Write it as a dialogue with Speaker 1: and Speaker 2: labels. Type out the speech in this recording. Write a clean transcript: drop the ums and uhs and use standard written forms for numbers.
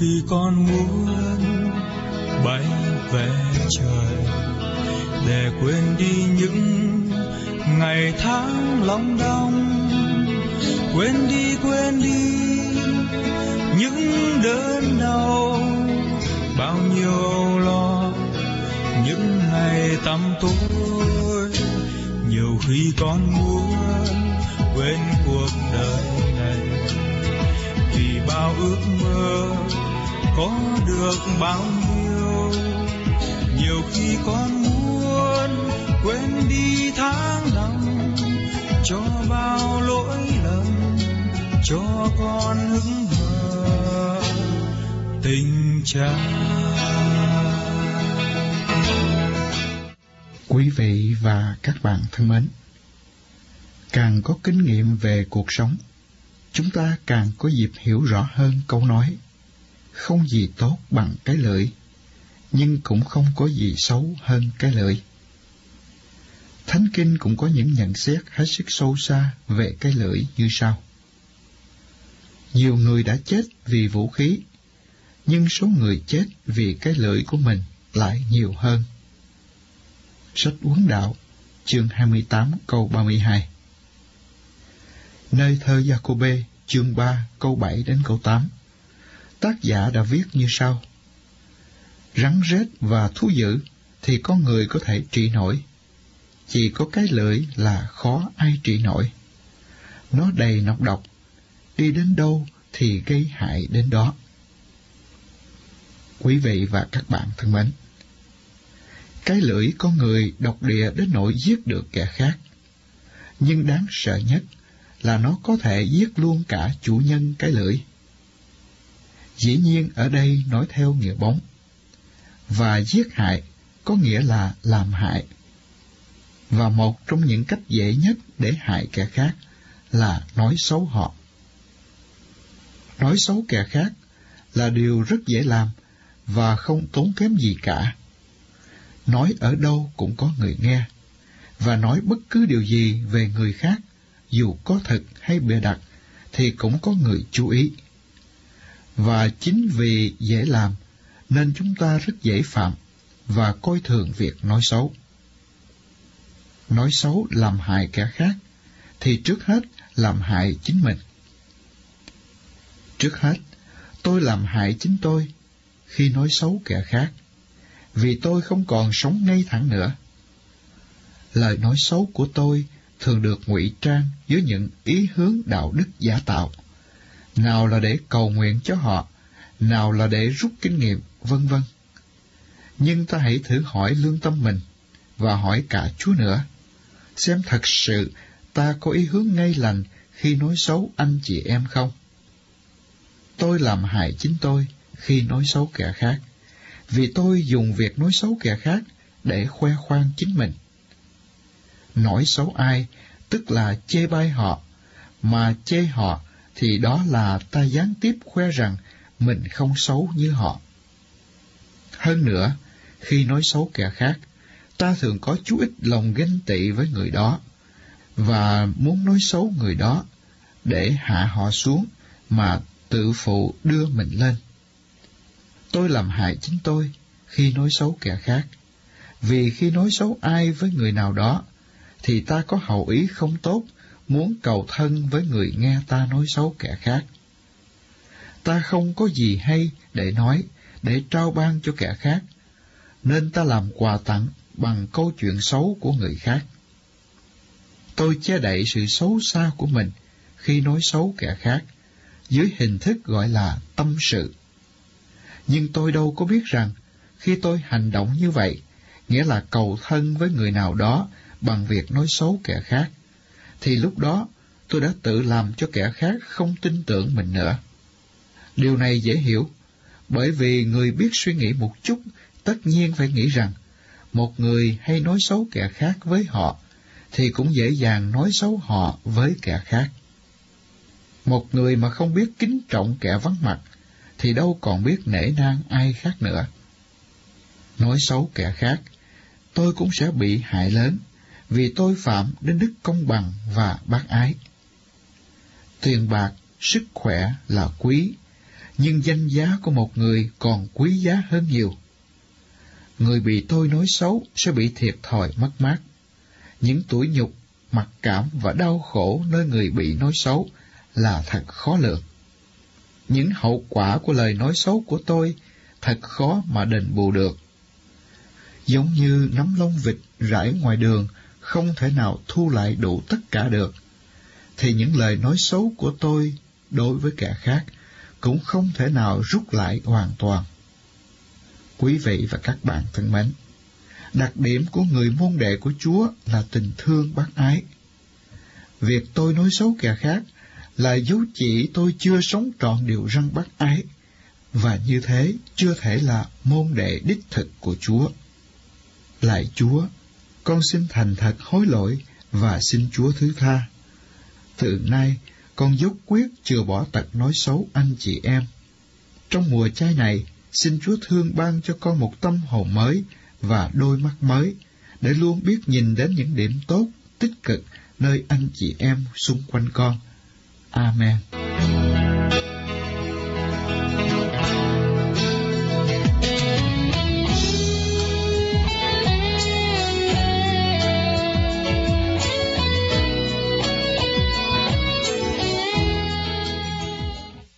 Speaker 1: khi con muốn bay về trời để quên đi những ngày tháng long đong, quên đi những đớn đau, bao nhiêu âu lo những ngày tăm tối. Nhiều khi con muốn quên cuộc đời này, vì bao ước mơ có được bao nhiêu. Nhiều khi con muốn quên đi tháng năm, cho bao lỗi lầm, cho con hững hờ tình cha.
Speaker 2: Quý vị và các bạn thân mến, càng có kinh nghiệm về cuộc sống, chúng ta càng có dịp hiểu rõ hơn câu nói: không gì tốt bằng cái lưỡi, nhưng cũng không có gì xấu hơn cái lưỡi. Thánh Kinh cũng có những nhận xét hết sức sâu xa về cái lưỡi như sau: nhiều người đã chết vì vũ khí, nhưng số người chết vì cái lưỡi của mình lại nhiều hơn. Sách Huấn Đạo, chương 28, câu 32. Nơi thơ Gia-cô-bê, chương 3, câu 7 đến câu 8, tác giả đã viết như sau: rắn rết và thú dữ thì con người có thể trị nổi, chỉ có cái lưỡi là khó ai trị nổi. Nó đầy nọc độc, đi đến đâu thì gây hại đến đó. Quý vị và các bạn thân mến, cái lưỡi con người độc địa đến nỗi giết được kẻ khác, nhưng đáng sợ nhất là nó có thể giết luôn cả chủ nhân cái lưỡi. Dĩ nhiên ở đây nói theo nghĩa bóng, và giết hại có nghĩa là làm hại. Và một trong những cách dễ nhất để hại kẻ khác là nói xấu họ. Nói xấu kẻ khác là điều rất dễ làm và không tốn kém gì cả. Nói ở đâu cũng có người nghe, và nói bất cứ điều gì về người khác, dù có thật hay bịa đặt, thì cũng có người chú ý. Và chính vì dễ làm, nên chúng ta rất dễ phạm và coi thường việc nói xấu. Nói xấu làm hại kẻ khác, thì trước hết làm hại chính mình. Trước hết, tôi làm hại chính tôi khi nói xấu kẻ khác, vì tôi không còn sống ngay thẳng nữa. Lời nói xấu của tôi thường được ngụy trang dưới những ý hướng đạo đức giả tạo, nào là để cầu nguyện cho họ, nào là để rút kinh nghiệm, vân vân. Nhưng ta hãy thử hỏi lương tâm mình, và hỏi cả Chúa nữa, xem thật sự ta có ý hướng ngay lành khi nói xấu anh chị em không? Tôi làm hại chính tôi khi nói xấu kẻ khác, vì tôi dùng việc nói xấu kẻ khác để khoe khoang chính mình. Nói xấu ai, tức là chê bai họ, mà chê họ thì đó là ta gián tiếp khoe rằng mình không xấu như họ. Hơn nữa, khi nói xấu kẻ khác, ta thường có chút ít lòng ganh tị với người đó, và muốn nói xấu người đó để hạ họ xuống mà tự phụ đưa mình lên. Tôi làm hại chính tôi khi nói xấu kẻ khác, vì khi nói xấu ai với người nào đó, thì ta có hậu ý không tốt, muốn cầu thân với người nghe ta nói xấu kẻ khác. Ta không có gì hay để nói, để trao ban cho kẻ khác, nên ta làm quà tặng bằng câu chuyện xấu của người khác. Tôi che đậy sự xấu xa của mình khi nói xấu kẻ khác, dưới hình thức gọi là tâm sự. Nhưng tôi đâu có biết rằng, khi tôi hành động như vậy, nghĩa là cầu thân với người nào đó bằng việc nói xấu kẻ khác, thì lúc đó tôi đã tự làm cho kẻ khác không tin tưởng mình nữa. Điều này dễ hiểu, bởi vì người biết suy nghĩ một chút tất nhiên phải nghĩ rằng một người hay nói xấu kẻ khác với họ thì cũng dễ dàng nói xấu họ với kẻ khác. Một người mà không biết kính trọng kẻ vắng mặt thì đâu còn biết nể nang ai khác nữa. Nói xấu kẻ khác, tôi cũng sẽ bị hại lớn, vì tôi phạm đến đức công bằng và bác ái. Tiền bạc, sức khỏe là quý, nhưng danh giá của một người còn quý giá hơn nhiều. Người bị tôi nói xấu sẽ bị thiệt thòi mất mát. Những tủi nhục, mặc cảm và đau khổ nơi người bị nói xấu là thật khó lường. Những hậu quả của lời nói xấu của tôi thật khó mà đền bù được. Giống như nắm lông vịt rải ngoài đường không thể nào thu lại đủ tất cả được, thì những lời nói xấu của tôi đối với kẻ khác cũng không thể nào rút lại hoàn toàn. Quý vị và các bạn thân mến, đặc điểm của người môn đệ của Chúa là tình thương bác ái. Việc tôi nói xấu kẻ khác là dấu chỉ tôi chưa sống trọn điều răn bác ái, và như thế chưa thể là môn đệ đích thực của Chúa. Lạy Chúa, con xin thành thật hối lỗi và xin Chúa thứ tha. Từ nay, con dốc quyết chừa bỏ tật nói xấu anh chị em. Trong mùa chay này, xin Chúa thương ban cho con một tâm hồn mới và đôi mắt mới, để luôn biết nhìn đến những điểm tốt, tích cực nơi anh chị em xung quanh con. Amen.